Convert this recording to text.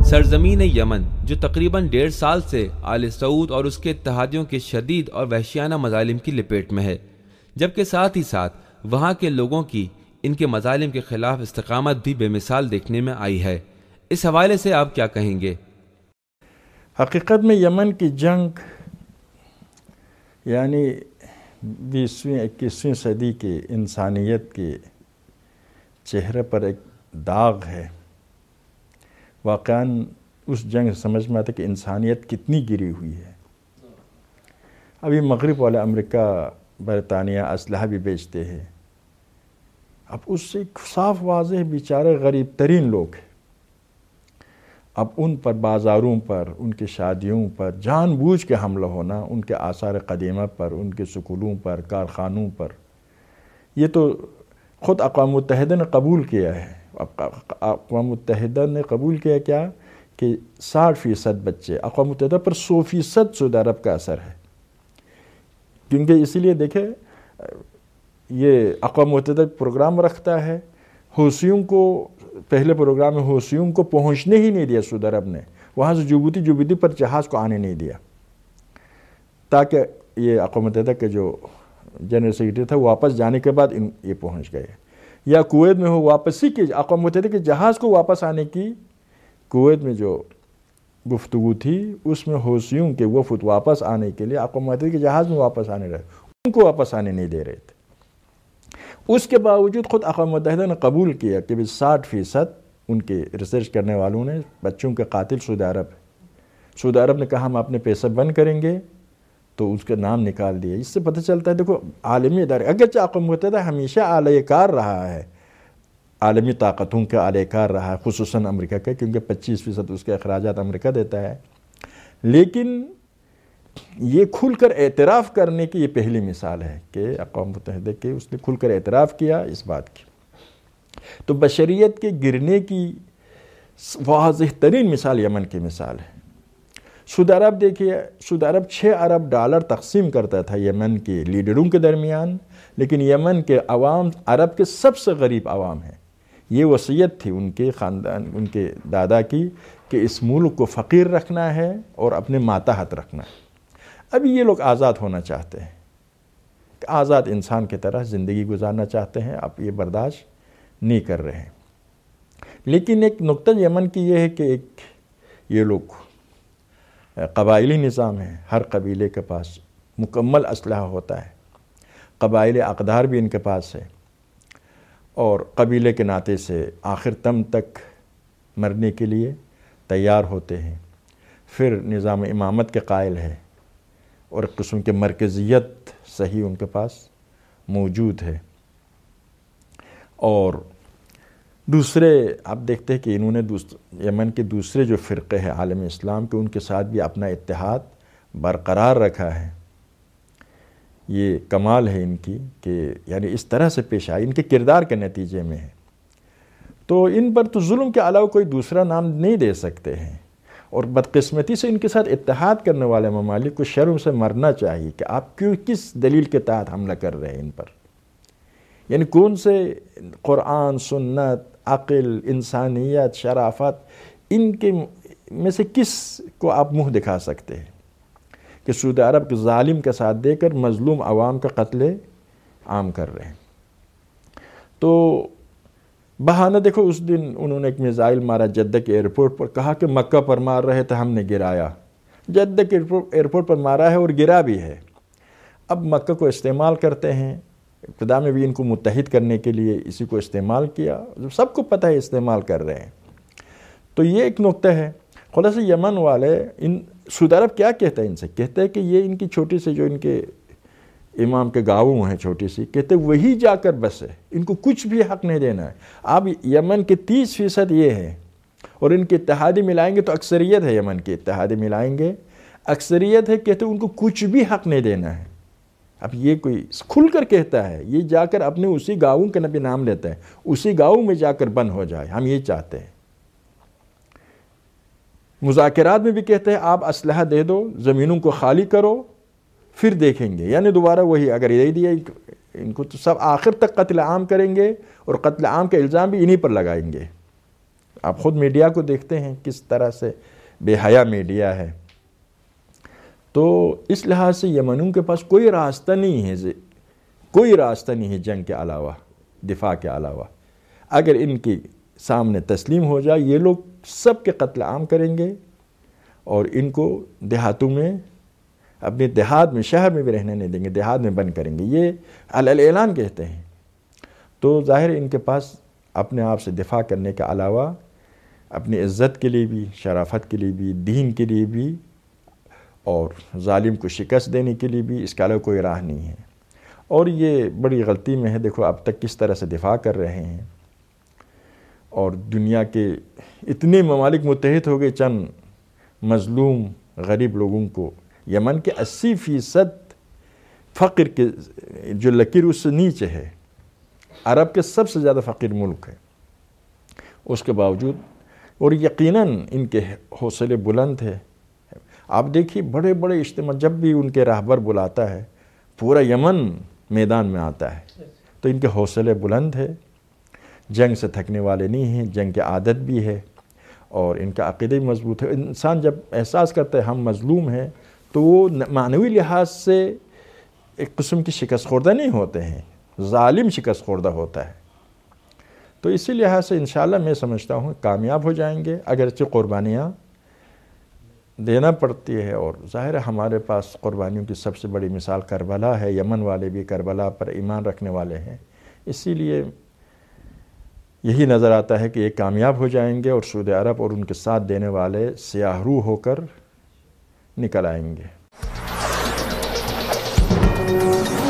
سرزمین یمن جو تقریباً 1.5 سال سے آل سعود اور اس کے اتحادیوں کے شدید اور وحشیانہ مظالم کی لپیٹ میں ہے، جبکہ ساتھ ہی ساتھ وہاں کے لوگوں کی ان کے مظالم کے خلاف استقامت بھی بے مثال دیکھنے میں آئی ہے۔ اس حوالے سے آپ کیا کہیں گے؟ حقیقت میں یمن کی جنگ یعنی 20ویں 21ویں صدی کی انسانیت کے چہرے پر ایک داغ ہے۔ واقعاً اس جنگ سمجھ میں آتا کہ انسانیت کتنی گری ہوئی ہے۔ ابھی مغرب والا امریکہ برطانیہ اسلحہ بھی بیچتے ہیں، اب اس سے صاف واضح بیچارے غریب ترین لوگ ہیں، اب ان پر بازاروں پر، ان کی شادیوں پر جان بوجھ کے حملہ ہونا، ان کے آثار قدیمہ پر، ان کے سکولوں پر، کارخانوں پر، یہ تو خود اقوام متحدہ نے قبول کیا ہے۔ اقوام متحدہ نے قبول کیا کیا کہ 60% بچے، اقوام متحدہ پر 100% سعودی عرب کا اثر ہے، کیونکہ اسی لیے دیکھیں یہ اقوام متحدہ پروگرام رکھتا ہے، حوثیوں کو پہلے پروگرام میں حوثیوں کو پہنچنے ہی نہیں دیا سعودی عرب نے، وہاں سے جبوتی پر جہاز کو آنے نہیں دیا، تاکہ یہ اقوام متحدہ کے جو جنرل سیکرٹری تھا واپس جانے کے بعد یہ پہنچ گئے۔ یا کویت میں ہو واپسی کی، اقوام متحدہ کے جہاز کو واپس آنے کی کویت میں جو گفتگو تھی، اس میں حوثیوں کے وفد واپس آنے کے لیے اقوام متحدہ کے جہاز میں واپس آنے رہے، ان کو واپس آنے نہیں دے رہے تھے۔ اس کے باوجود خود اقوام متحدہ نے قبول کیا کہ 60% ان کے ریسرچ کرنے والوں نے بچوں کے قاتل سعودی عرب ہے۔ سعودی عرب نے کہا ہم اپنے پیسے بند کریں گے، تو اس کا نام نکال دیا۔ اس سے پتہ چلتا ہے دیکھو عالمی ادارے، اگرچہ اقوام متحدہ ہمیشہ اعلی کار رہا ہے، عالمی طاقتوں کا اعلی کار رہا ہے، خصوصاً امریکہ کا، کیونکہ 25% اس کے اخراجات امریکہ دیتا ہے، لیکن یہ کھل کر اعتراف کرنے کی یہ پہلی مثال ہے کہ اقوام متحدہ کے اس نے کھل کر اعتراف کیا اس بات کی۔ تو بشریت کے گرنے کی واضح ترین مثال یمن کی مثال ہے۔ سعودی عرب دیکھیے، سعودی عرب $6 ارب تقسیم کرتا تھا یمن کے لیڈروں کے درمیان، لیکن یمن کے عوام عرب کے سب سے غریب عوام ہیں۔ یہ وصیت تھی ان کے خاندان، ان کے دادا کی، کہ اس ملک کو فقیر رکھنا ہے اور اپنے ماتحت رکھنا ہے۔ ابھی یہ لوگ آزاد ہونا چاہتے ہیں، آزاد انسان کی طرح زندگی گزارنا چاہتے ہیں، اب یہ برداشت نہیں کر رہے ہیں۔ لیکن ایک نقطہ یمن کی یہ ہے کہ ایک یہ لوگ قبائلی نظام ہے، ہر قبیلے کے پاس مکمل اسلحہ ہوتا ہے، قبائلی اقدار بھی ان کے پاس ہے، اور قبیلے کے ناطے سے آخر دم تک مرنے کے لیے تیار ہوتے ہیں۔ پھر نظام امامت کے قائل ہے، اور ایک قسم کے مرکزیت صحیح ان کے پاس موجود ہے۔ اور دوسرے آپ دیکھتے ہیں کہ انہوں نے یمن کے دوسرے جو فرقے ہیں عالم اسلام کے، ان کے ساتھ بھی اپنا اتحاد برقرار رکھا ہے۔ یہ کمال ہے ان کی کہ یعنی اس طرح سے پیش آئی، ان کے کردار کے نتیجے میں ہے۔ تو ان پر تو ظلم کے علاوہ کوئی دوسرا نام نہیں دے سکتے ہیں، اور بدقسمتی سے ان کے ساتھ اتحاد کرنے والے ممالک کو شرم سے مرنا چاہیے کہ آپ کس دلیل کے تحت حملہ کر رہے ہیں ان پر، یعنی کون سے قرآن، سنت، عقل، انسانیت، شرافت، ان کے میں سے کس کو آپ منہ دکھا سکتے ہیں کہ سعودی عرب کے ظالم کا ساتھ دے کر مظلوم عوام کا قتل عام کر رہے ہیں؟ تو بہانہ دیکھو، اس دن انہوں نے ایک میزائل مارا جدہ کے ایئرپورٹ پر، کہا کہ مکہ پر مار رہے تھے ہم نے گرایا۔ جدہ کے ایئرپورٹ پر مارا ہے اور گرا بھی ہے۔ اب مکہ کو استعمال کرتے ہیں، ابتدا میں بھی ان کو متحد کرنے کے لیے اسی کو استعمال کیا، سب کو پتہ ہے استعمال کر رہے ہیں۔ تو یہ ایک نقطہ ہے۔ خلاصہ یمن والے سعودی عرب کیا کہتا ہے ان سے؟ کہتا ہے کہ یہ ان کی چھوٹی سی جو ان کے امام کے گاؤں ہیں چھوٹی سی، کہتے ہیں وہی جا کر بس ہے، ان کو کچھ بھی حق نہیں دینا ہے۔ اب یمن کے 30% یہ ہے، اور ان کے اتحادی ملائیں گے تو اکثریت ہے، یمن کے اتحادی ملائیں گے اکثریت ہے، کہتے ہیں ان کو کچھ بھی حق نہیں دینا ہے۔ اب یہ کوئی کھل کر کہتا ہے، یہ جا کر اپنے اسی گاؤں کا نبی نام لیتا ہے، اسی گاؤں میں جا کر بند ہو جائے، ہم یہ چاہتے ہیں۔ مذاکرات میں بھی کہتے ہیں آپ اسلحہ دے دو، زمینوں کو خالی کرو، پھر دیکھیں گے، یعنی دوبارہ وہی اگر یہ دیا ان کو تو سب آخر تک قتل عام کریں گے، اور قتل عام کا الزام بھی انہی پر لگائیں گے۔ آپ خود میڈیا کو دیکھتے ہیں کس طرح سے بے حیا میڈیا ہے. تو اس لحاظ سے یمنیوں کے پاس کوئی راستہ نہیں ہے، کوئی راستہ نہیں ہے جنگ کے علاوہ، دفاع کے علاوہ. اگر ان کے سامنے تسلیم ہو جائے، یہ لوگ سب کے قتل عام کریں گے اور ان کو دیہاتوں میں، اپنے دیہات میں، شہر میں بھی رہنے نہیں دیں گے، دیہات میں بند کریں گے. یہ علی اعلان کہتے ہیں. تو ظاہر ان کے پاس اپنے آپ سے دفاع کرنے کے علاوہ اپنی عزت کے لیے بھی، شرافت کے لیے بھی، دین کے لیے بھی اور ظالم کو شکست دینے کے لیے بھی اس کے علاوہ کوئی راہ نہیں ہے. اور یہ بڑی غلطی میں ہے. دیکھو اب تک کس طرح سے دفاع کر رہے ہیں، اور دنیا کے اتنے ممالک متحد ہو گئے چند مظلوم غریب لوگوں کو. یمن کے 80% فقر کے جو لکیر اس سے نیچے ہے، عرب کے سب سے زیادہ فقیر ملک ہے. اس کے باوجود، اور یقیناً ان کے حوصلے بلند ہے. آپ دیکھیے بڑے بڑے اجتماع جب بھی ان کے راہبر بلاتا ہے، پورا یمن میدان میں آتا ہے. تو ان کے حوصلے بلند ہے، جنگ سے تھکنے والے نہیں ہیں، جنگ کی عادت بھی ہے اور ان کا عقیدہ بھی مضبوط ہے. انسان جب احساس کرتا ہے ہم مظلوم ہیں تو وہ معنوی لحاظ سے ایک قسم کی شکست خوردہ نہیں ہوتے ہیں، ظالم شکست خوردہ ہوتا ہے. تو اسی لحاظ سے انشاءاللہ میں سمجھتا ہوں کامیاب ہو جائیں گے، اگرچہ قربانیاں دینا پڑتی ہے. اور ظاہر ہے ہمارے پاس قربانیوں کی سب سے بڑی مثال کربلا ہے. یمن والے بھی کربلا پر ایمان رکھنے والے ہیں. اسی لیے یہی نظر آتا ہے کہ یہ کامیاب ہو جائیں گے اور سعودی عرب اور ان کے ساتھ دینے والے سیاہ روح ہو کر نکل آئیں گے.